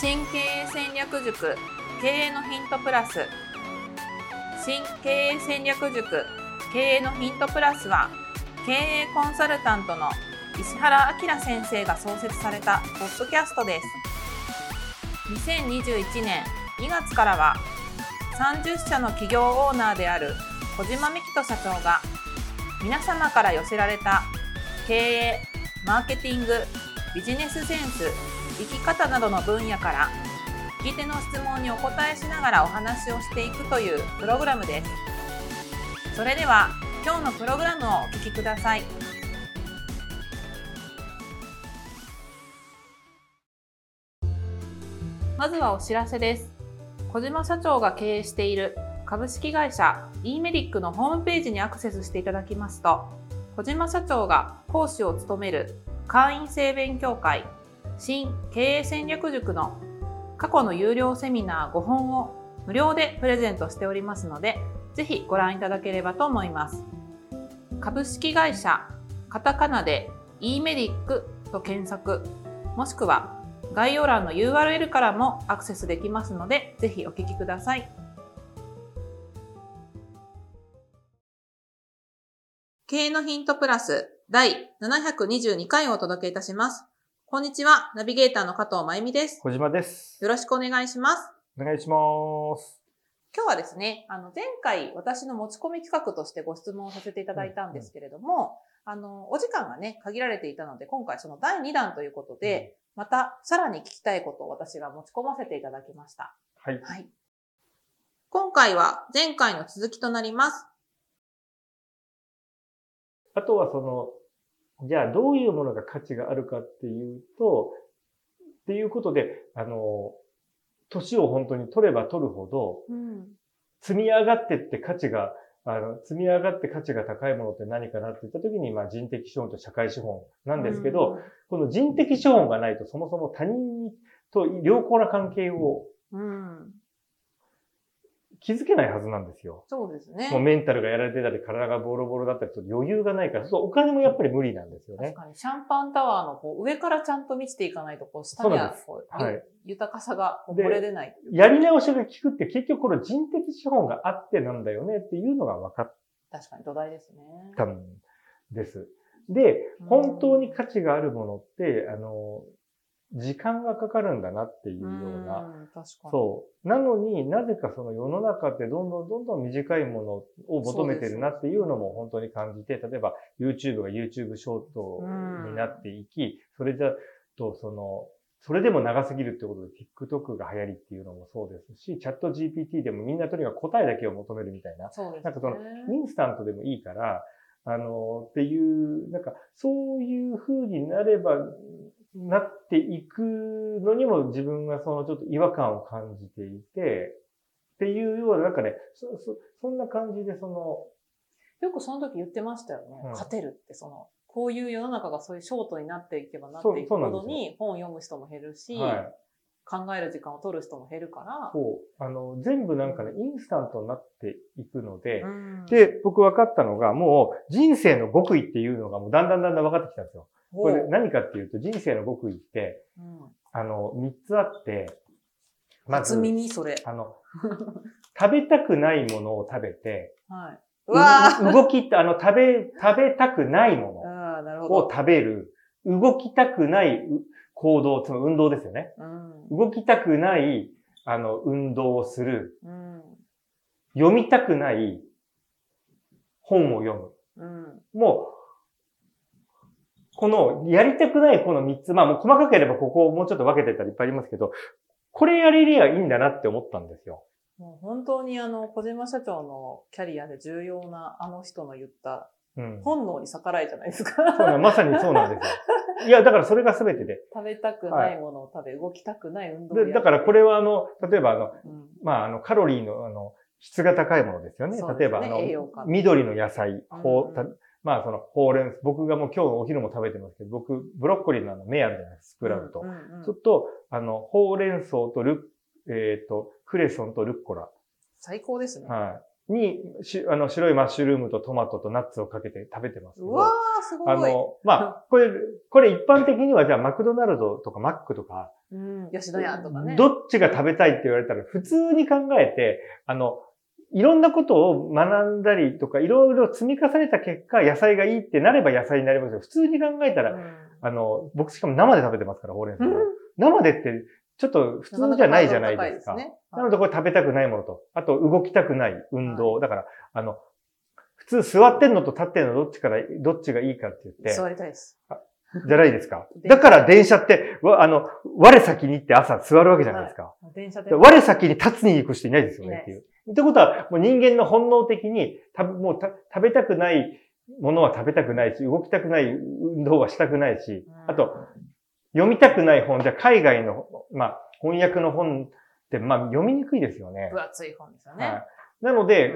新経営戦略塾経営のヒントプラス。新経営戦略塾経営のヒントプラスは、経営コンサルタントの石原明先生が創設されたポッドキャストです。2021年2月からは30社の企業オーナーである小島幹人社長が、皆様から寄せられた経営、マーケティング、ビジネスセンス、生き方などの分野から聞き手の質問にお答えしながらお話をしていくというプログラムです。それでは今日のプログラムをお聞きください。まずはお知らせです。小島社長が経営している株式会社 e メディックのホームページにアクセスしていただきますと、小島社長が講師を務める会員制勉強会新経営戦略塾の過去の有料セミナー5本を無料でプレゼントしておりますので、ぜひご覧いただければと思います。株式会社カタカナで e メディックと検索、もしくは概要欄の URL からもアクセスできますので、ぜひお聞きください。経営のヒントプラス第722回をお届けいたします。こんにちは、ナビゲーターの加藤真由美です。 小島です。 よろしくお願いします。 お願いします。 今日はですね、前回私の持ち込み企画としてご質問をさせていただいたんですけれども、お時間がね、限られていたので、今回その第2弾ということで、またさらに聞きたいことを私が持ち込ませていただきました。 はい。 はい。今回は前回の続きとなります。 あとはじゃあどういうものが価値があるかっていうことで、年を本当に取れば取るほど、積み上がって価値が高いものって何かなって言ったときに、人的資本と社会資本なんですけど、この人的資本がないとそもそも他人と良好な関係を築けないはずなんですよ。 そうですね。 もうメンタルがやられてたり、体がボロボロだったりすると余裕がないから、お金もやっぱり無理なんですよね。 確かに、シャンパンタワーの上からちゃんと満ちていかないと、下には豊かさが漏れ出ない。 やり直しが効くって結局この人的資本があってなんだよねっていうのが分かった。 確かに土台ですね。 多分です。で、本当に価値があるものって、時間がかかるんだなっていうような。 確かに。 そう。なのになぜかその世の中ってどんどん短いものを求めてるなっていうのも本当に感じて、例えば YouTube が YouTube ショートになっていき、それでも長すぎるってことで TikTok が流行りっていうのもそうですし、チャット GPT でもみんなとにかく答えだけを求めるみたいな。 そうですね。 インスタントでもいいから、っていう、そういう風になっていくのにも自分がちょっと違和感を感じていて、っていうような、そんな感じでよくその時言ってましたよね。勝てるって、こういう世の中がそういうショートになっていけばなっていくほどに本を読む人も減るし、考える時間を取る人も減るから。 全部インスタントになっていくので、で、僕分かったのが、もう人生の極意っていうのがもうだんだん分かってきたんですよ。これ何かっていうと、人生の極意って、3つあって、まず、 それ。 食べたくないものを食べて、 動き、食べたくないものを食べる、動きたくない行動、つまり運動ですよね。動きたくない、運動をする。読みたくない本を読む。もう、やりたくないこの3つ、もう細かければここをもうちょっと分けてたらいっぱいありますけど、これやれりゃいいんだなって思ったんですよ。 もう本当に小島社長のキャリアで重要な人の言った、本能に逆らえじゃないですか。 まさにそうなんですよ。いや、だからそれが全てで。 食べたくないものを食べ、動きたくない運動をやる。 だからこれは例えばカロリーの質が高いものですよね。例えば緑の野菜、ほうれん草、僕がもう今日お昼も食べてますけど、僕、ブロッコリーの芽あるじゃないですか、スプラウト。ちょっと、ほうれん草とクレソンとルッコラ。 最高ですね。 白いマッシュルームとトマトとナッツをかけて食べてますけど。 うわー、すごい。 これ一般的にはじゃあマクドナルドとかマックとか、 吉野家とかね。 どっちが食べたいって言われたら普通に考えて、いろんなことを学んだりとか、いろいろ積み重ねた結果、野菜がいいってなれば野菜になりますよ。普通に考えたら、僕しかも生で食べてますから、ほうれん草を。生でってちょっと普通じゃないじゃないですか。なのでこれ食べたくないものと、あと動きたくない運動。だから、普通座ってんのと立ってんのどっちがいいかって言って。 座りたいです。 じゃないですか。だから電車って、我先に行って朝座るわけじゃないですか。電車で我先に立つに行く人いないですよねっていう。ってことは、もう人間の本能的に、もう食べたくないものは食べたくないし、動きたくない運動はしたくないし、あと、読みたくない本、じゃ海外の、翻訳の本って、読みにくいですよね。 分厚い本ですよね。 はい。なので、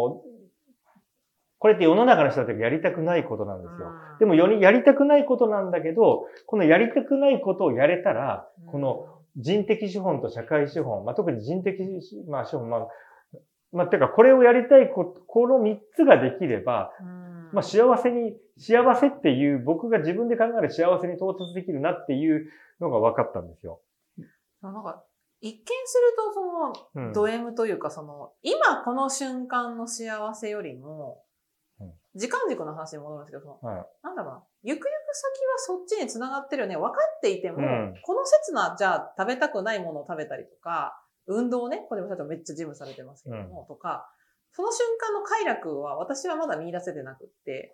これって世の中の人たちがやりたくないことなんですよ。でもやりたくないことなんだけど、このやりたくないことをやれたら、この人的資本と社会資本、特に人的資本、てかこれをやりたいこの3つができれば、幸せっていう僕が自分で考える幸せに到達できるなっていうのが分かったんですよ。 なんか一見するとド M というか今この瞬間の幸せよりも、時間軸の話に戻るんですけど、なんだろうな、ゆくゆく先はそっちに繋がってるよね。分かっていても、この刹那、じゃあ食べたくないものを食べたりとか、運動ね、小島社長めっちゃジムされてますけども、とか、その瞬間の快楽は私はまだ見出せてなくって、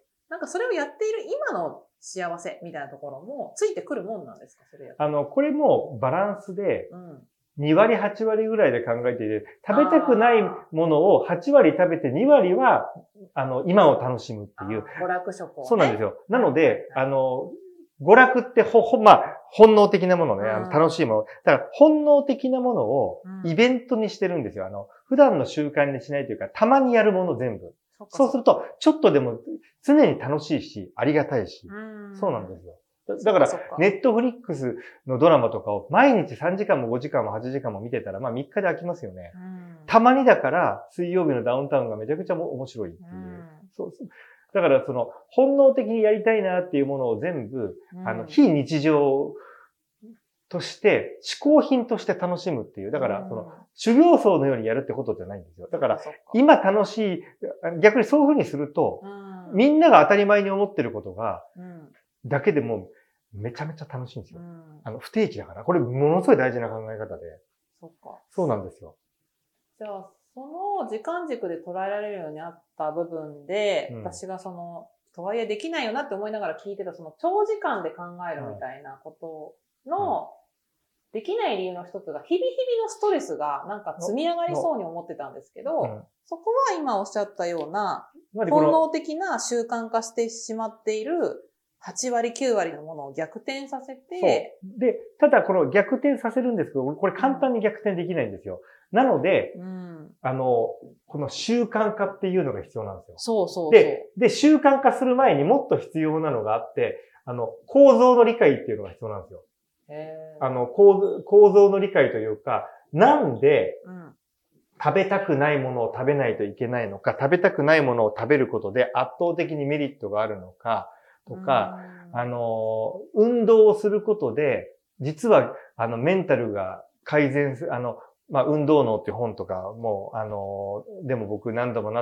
なんかそれをやっている今の幸せみたいなところもついてくるもんなんですか、それやって。 これもバランスで、2割、8割ぐらいで考えていて、食べたくないものを8割食べて2割は、今を楽しむっていう。 娯楽食を、ね。 そうなんですよ。なので、娯楽って本能的なものね、楽しいもの。だから本能的なものをイベントにしてるんですよ。普段の習慣にしないというか、たまにやるもの全部。そうすると、ちょっとでも常に楽しいし、ありがたいし。そうなんですよ。だから、ネットフリックスのドラマとかを毎日3時間も5時間も8時間も見てたら、3日で飽きますよね。たまにだから、水曜日のダウンタウンがめちゃくちゃ面白いっていう。そうだから、本能的にやりたいなっていうものを全部、非日常として、嗜好品として楽しむっていう。だから、修行僧のようにやるってことじゃないんですよ。だから、今楽しい、逆にそういうふうにすると、みんなが当たり前に思ってることが、だけでもめちゃめちゃ楽しいんですよ。不定期だから。これものすごい大事な考え方で。 そっか。 そうなんですよ。 じゃあ、その時間軸で捉えられるようになった部分で、私がとはいえできないよなって思いながら聞いてた長時間で考えるみたいなことの、できない理由の一つが、日々のストレスがなんか積み上がりそうに思ってたんですけど、そこは今おっしゃったような、本能的な習慣化してしまっている8割、9割のものを逆転させて。 で、ただこの逆転させるんですけど、これ簡単に逆転できないんですよ。なので、この習慣化っていうのが必要なんですよ。 そう。 で、習慣化する前にもっと必要なのがあって、構造の理解っていうのが必要なんですよ。構造の理解というか、なんで、食べたくないものを食べないといけないのか、食べたくないものを食べることで圧倒的にメリットがあるのか、とか、運動をすることで、実は、メンタルが改善する、運動脳っていう本とかも、でも僕何度も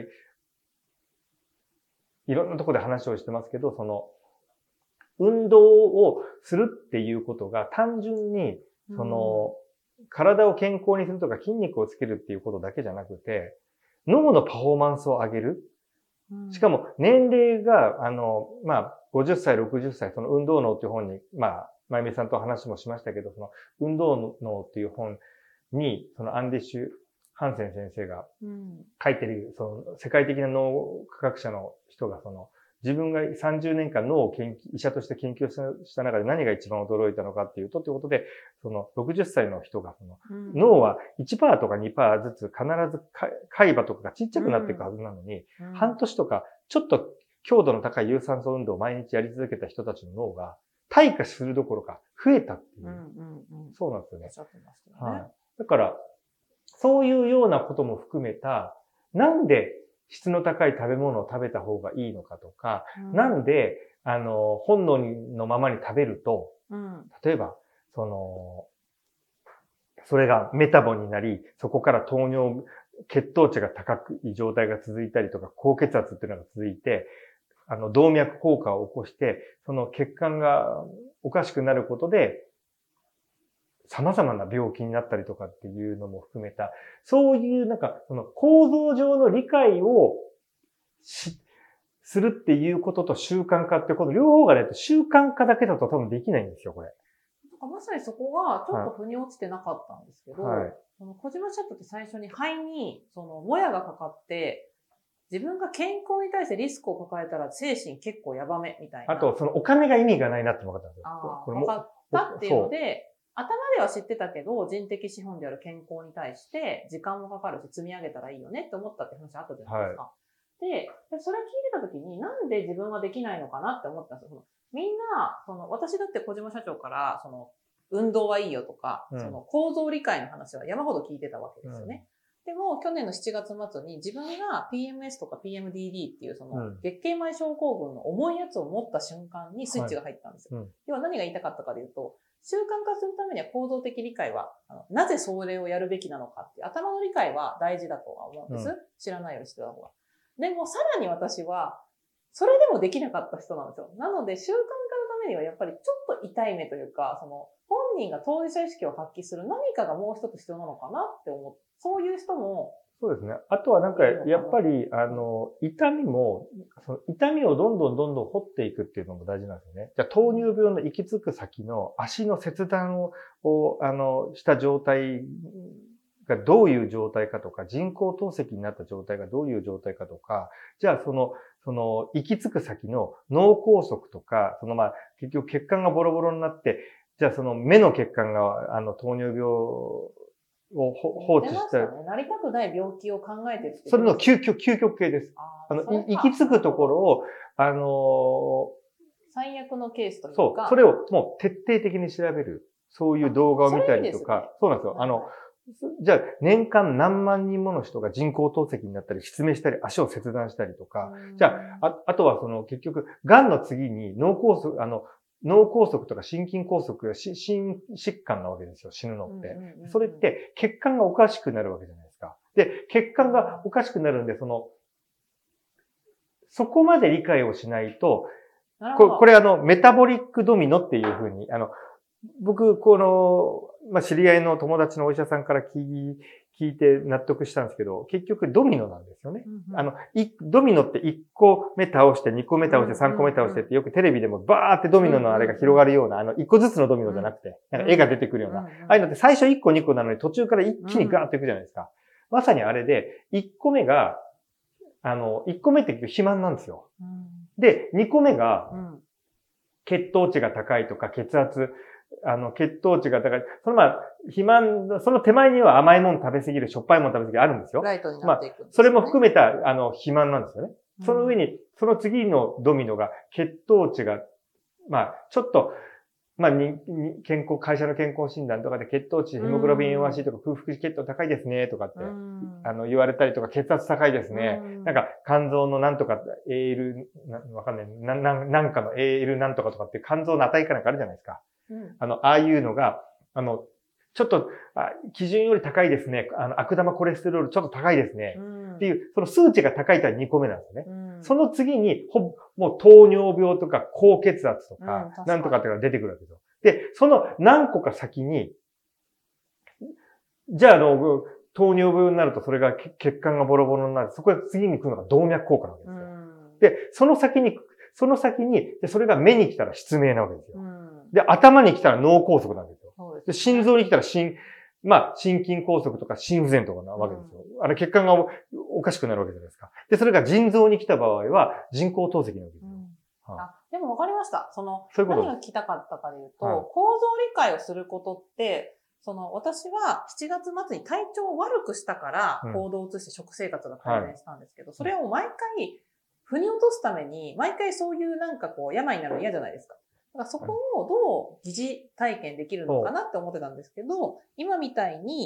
いろんなところで話をしてますけど、運動をするっていうことが単純に、体を健康にするとか筋肉をつけるっていうことだけじゃなくて、脳のパフォーマンスを上げる。しかも、年齢が、50歳、60歳、運動脳っていう本に、まゆみさんと話もしましたけど、運動脳っていう本に、アンディッシュ・ハンセン先生が書いてる、世界的な脳科学者の人が、自分が30年間脳を医者として研究した中で何が一番驚いたのかっていうと、ということで、60歳の人が、脳は 1% とか 2% ずつ必ず海馬とかがちっちゃくなっていくはずなのに、半年とか、ちょっと強度の高い有酸素運動を毎日やり続けた人たちの脳が退化するどころか増えたっていう。そうなんですよね。はい。だから、そういうようなことも含めた、 なんで質の高い食べ物を食べた方がいいのかとか、なんで、本能のままに食べると、例えば、それがメタボになり、そこから血糖値が高い状態が続いたりとか、高血圧っていうのが続いて、動脈硬化を起こして、その血管がおかしくなることで、様々な病気になったりとかっていうのも含めた、そういうその構造上の理解をするっていうことと習慣化ってこの両方がないと習慣化だけだと多分できないんですよ、これ。 まさにそこがちょっと腑に落ちてなかったんですけど、 はい、 小島社長って最初に肺にもやがかかって、自分が健康に対してリスクを抱えたら精神結構やばめみたいな。 あと、お金が意味がないなって分かったんですよ。 分かったっていうので、頭では知ってたけど、人的資本である健康に対して時間もかかるし積み上げたらいいよねって思ったって話あったじゃないですか。はい、で、それ聞いてた時になんで自分はできないのかなって思ったんですよ。みんな、私だって小島社長から、運動はいいよとか、構造理解の話は山ほど聞いてたわけですよね。でも、去年の7月末に自分が PMS とか PMDD っていう月経前症候群の重いやつを持った瞬間にスイッチが入ったんですよ。要は何が言いたかったかというと、習慣化するためには構造的理解は、なぜそれをやるべきなのかっていう頭の理解は大事だとは思うんです。知らないようにしてた方が。でも、さらに私は、それでもできなかった人なんですよ。なので、習慣化のためにはやっぱりちょっと痛い目というか、本人が当事者意識を発揮する何かがもう一つ必要なのかなって思って、そういう人も。 そうですね。あとはやっぱり、痛みをどんどん掘っていくっていうのも大事なんですよね。じゃあ、糖尿病の行き着く先の足の切断をした状態がどういう状態かとか、人工透析になった状態がどういう状態かとか、じゃあ行き着く先の脳梗塞とか、結局血管がボロボロになって、じゃあ目の血管が、糖尿病を放置した。 なりたくない病気を考えてる。 それの究極系です。行き着くところを、 最悪のケースというか。 そう。それをもう徹底的に調べる。そういう動画を見たりとか。そうなんですよ。じゃあ、年間何万人もの人が人工透析になったり、失明したり、足を切断したりとか。じゃあ、あとは結局、癌の次に脳梗塞とか心筋梗塞が心疾患なわけですよ、死ぬのって。それって血管がおかしくなるわけじゃないですか。で、血管がおかしくなるんで、そこまで理解をしないと、これメタボリックドミノっていうふうに、僕、知り合いの友達のお医者さんから聞いて納得したんですけど、結局ドミノなんですよね。ドミノって1個目倒して、2個目倒して、3個目倒してってよくテレビでもバーってドミノのあれが広がるような、1個ずつのドミノじゃなくて、絵が出てくるような。ああいうのって最初1個2個なのに途中から一気にガーっていくじゃないですか。まさにあれで、1個目って肥満なんですよ。で、2個目が、血糖値が高いとか、血糖値が高い。肥満、その手前には甘いもの食べ過ぎる、しょっぱいもの食べ過ぎるあるんですよ。 ライトになっていくんですね。 それも含めた、肥満なんですよね。その上に、その次のドミノが、血糖値が、ちょっと、会社の健康診断とかで血糖値、ヘモグロビン A1C とか空腹血糖高いですね、とかって、言われたりとか、血圧高いですね。肝臓のなんとか、AL、わかんない、なんかの AL なんとかとかって肝臓の値かなんかあるじゃないですか。ああいうのが、ちょっと、基準より高いですね。悪玉コレステロールちょっと高いですね。っていう、その数値が高いとは2個目なんですね。その次に、もう糖尿病とか高血圧とか、なんとかっていうのが出てくるわけですよ。で、その何個か先に、じゃあ糖尿病になるとそれが血管がボロボロになる。そこで次に来るのが動脈硬化なわけですよ。で、その先に、それが目に来たら失明なわけですよ。で、頭に来たら脳梗塞なんですよ。で、心臓に来たら心筋梗塞とか心不全とかなわけですよ。血管がおかしくなるわけじゃないですか。で、それが腎臓に来た場合は人工透析なわけですよ。 でも分かりました。 そういうこと何が聞きたかったかでいうと、構造理解をすることって、私は7月末に体調を悪くしたから行動を移して食生活が改善したんですけど、それを毎回、腑に落とすために、毎回そういう病になるの嫌じゃないですか。だからそこをどう疑似体験できるのかなって思ってたんですけど、今みたいに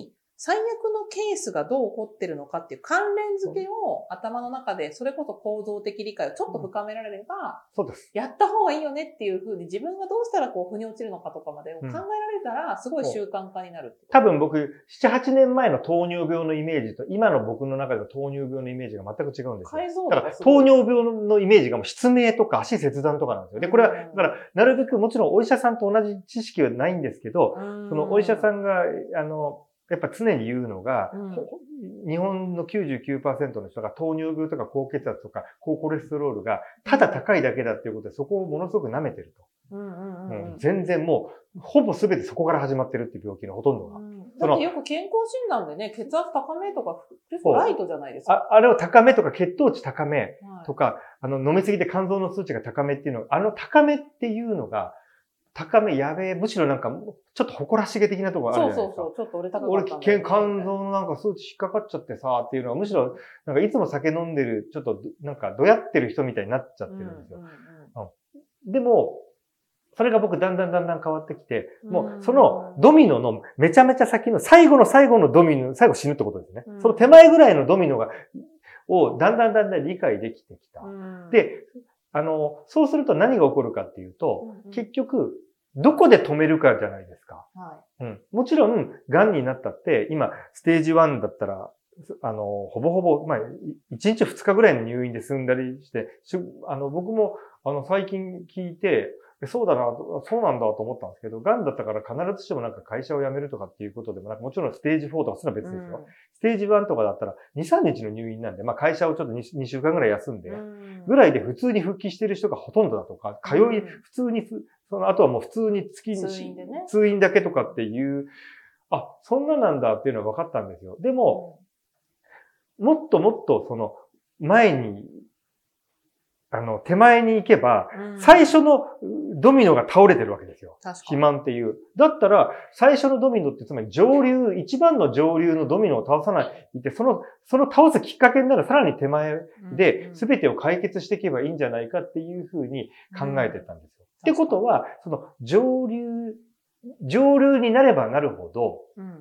最悪のケースがどう起こってるのかっていう関連付けを頭の中で、それこそ構造的理解をちょっと深められれば、 そうです。 やった方がいいよねっていう風に自分がどうしたらこう腑に落ちるのかとかまでを考えられたら、すごい習慣化になる。 多分僕、7、8年前の糖尿病のイメージと、今の僕の中での糖尿病のイメージが全く違うんですよ。 解像度だから、糖尿病のイメージがもう失明とか足切断とかなんですよ。で、これは、だから、なるべくもちろんお医者さんと同じ知識はないんですけど、そのお医者さんが、やっぱ常に言うのが、日本の 99% の人が糖尿病とか高血圧とか高コレステロールがただ高いだけだっていうことで、そこをものすごく舐めてると。全然もう、ほぼ全てそこから始まってるっていう病気のほとんどが。 だってよく健康診断でね、血圧高めとか、結構ライトじゃないですか。 あれを高めとか血糖値高めとか、飲みすぎて肝臓の数値が高めっていうの、高めっていうのが、高めやべえ、むしろなんか、ちょっと誇らしげ的なところあるじゃないですか。 そう、ちょっと俺高かったんだよね。 肝臓のなんか数値引っかかっちゃってさ、っていうのはむしろ、なんかいつも酒飲んでる、ちょっとなんかどやってる人みたいになっちゃってるんですよ。でも、それが僕だんだん変わってきて、もうそのドミノのめちゃめちゃ先の最後のドミノ、最後死ぬってことですね。その手前ぐらいのドミノをだんだん理解できてきた。で、そうすると何が起こるかっていうと、結局、どこで止めるかじゃないですか。もちろん、癌になったって、今、ステージ1だったら、ほぼほぼ、まあ、1日2日ぐらいの入院で済んだりして、僕も、最近聞いて、そうだな、そうなんだと思ったんですけど、癌だったから必ずしもなんか会社を辞めるとかっていうことでもなく、もちろんステージ4とかすら別ですよ。ステージ1とかだったら2、3日の入院なんで、まあ会社をちょっと 2週間ぐらい休んで、ぐらいで普通に復帰してる人がほとんどだとか、普通に、あとはもう普通に月に通院だけとかっていう、そんななんだっていうのは分かったんですよ。でも、もっと前に、手前に行けば、最初のドミノが倒れてるわけですよ。肥満っていう。だったら、最初のドミノってつまり一番の上流のドミノを倒さないで、その倒すきっかけになるさらに手前で、全てを解決していけばいいんじゃないかっていうふうに考えてたんですよ。ってことは、その上流になればなるほど、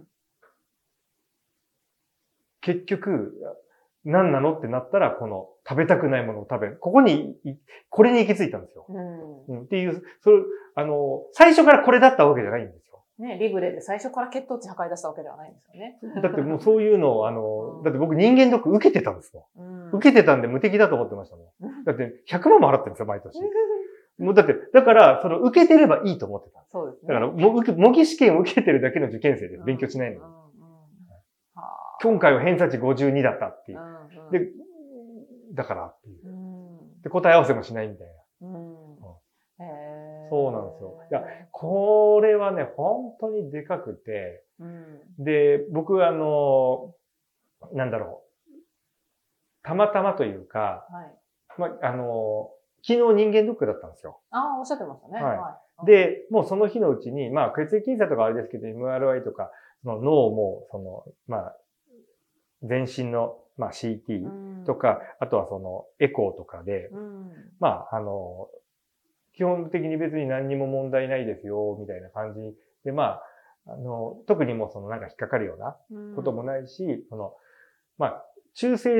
結局、何なのってなったら、食べたくないものを食べる。これに行き着いたんですよ。っていう、最初からこれだったわけじゃないんですよ。 ね、リブレで最初から血糖値測り出したわけではないんですよね。 だってもうそういうのを、だって僕人間ドック受けてたんですもん。受けてたんで無敵だと思ってましたもん。だって100万も払ってるんですよ、毎年。もうだから、受けてればいいと思ってた。 そうですね。 だから、模擬試験を受けてるだけの受験生です。勉強しないのに。今回は偏差値52だったっていう。で、だからっていう。で、答え合わせもしないみたいな。そうなんですよ。いや、これはね、本当にでかくて、で、僕なんだろう。たまたまというか、昨日人間ドックだったんですよ。 おっしゃってましたね。 で、もうその日のうちに、まあ血液検査とかあれですけど、MRI とか、脳も、全身の、CT とか、あとはエコーとかで、基本的に別に何にも問題ないですよ、みたいな感じで、特にもなんか引っかかるようなこともないし、中性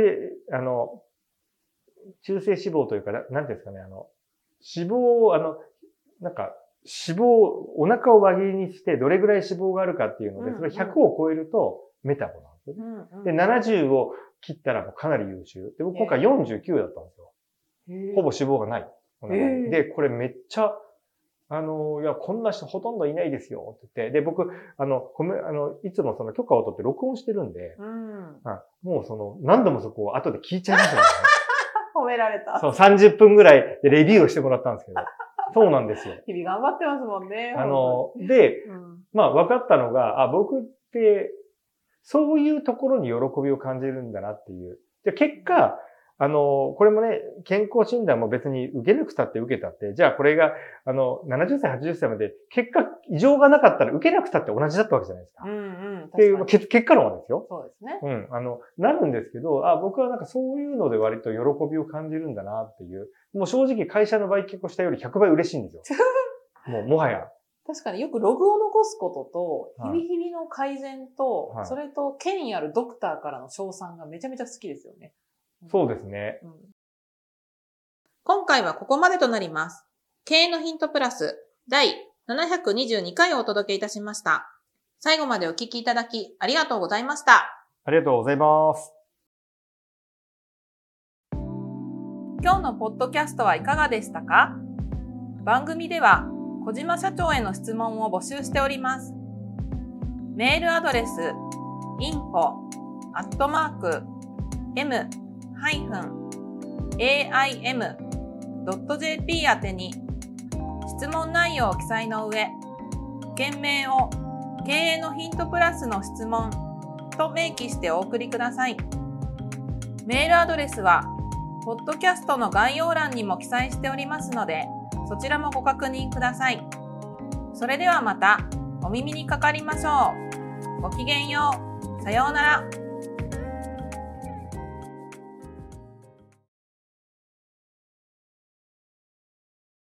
脂肪というか、なんていうんですかね、脂肪を、お腹を輪切りにしてどれぐらい脂肪があるかっていうので、それ100を超えるとメタボなんですよね。で、70を切ったらもうかなり優秀。で、僕今回49だったんですよ。ほぼ脂肪がない。で、これめっちゃ、いや、こんな人ほとんどいないですよ、って言って。で、僕、いつも許可を取って録音してるんで、もう何度もそこを後で聞いちゃいましたよね。 褒められた。 そう、30分ぐらいでレビューをしてもらったんですけど。そうなんですよ。 日々頑張ってますもんね。 で、分かったのが、僕って、そういうところに喜びを感じるんだなっていう。で、結果、これもね、健康診断も別に受けなくたって受けたって、じゃあこれが、70歳、80歳まで、結果、異常がなかったら受けなくたって同じだったわけじゃないですか。っていう、結果論はですよ。 そうですね。 なるんですけど、僕はなんかそういうので割と喜びを感じるんだなっていう。もう正直会社の売却をしたより100倍嬉しいんですよ。もはや。 確かによくログを残すことと、 はい日々々の改善と、 はいそれと権威あるドクターからの称賛がめちゃめちゃ好きですよね。 そうですね。 今回はここまでとなります。経営のヒントプラス第722回をお届けいたしました。最後までお聞きいただきありがとうございました。 ありがとうございます。 今日のポッドキャストはいかがでしたか？番組では小島社長への質問を募集しております。メールアドレス info@aim.jp 宛てに質問内容を記載の上、件名を経営のヒントプラスの質問と明記してお送りください。メールアドレスはポッドキャストの概要欄にも記載しておりますので、そちらもご確認ください。それではまたお耳にかかりましょう。ごきげんよう。さようなら。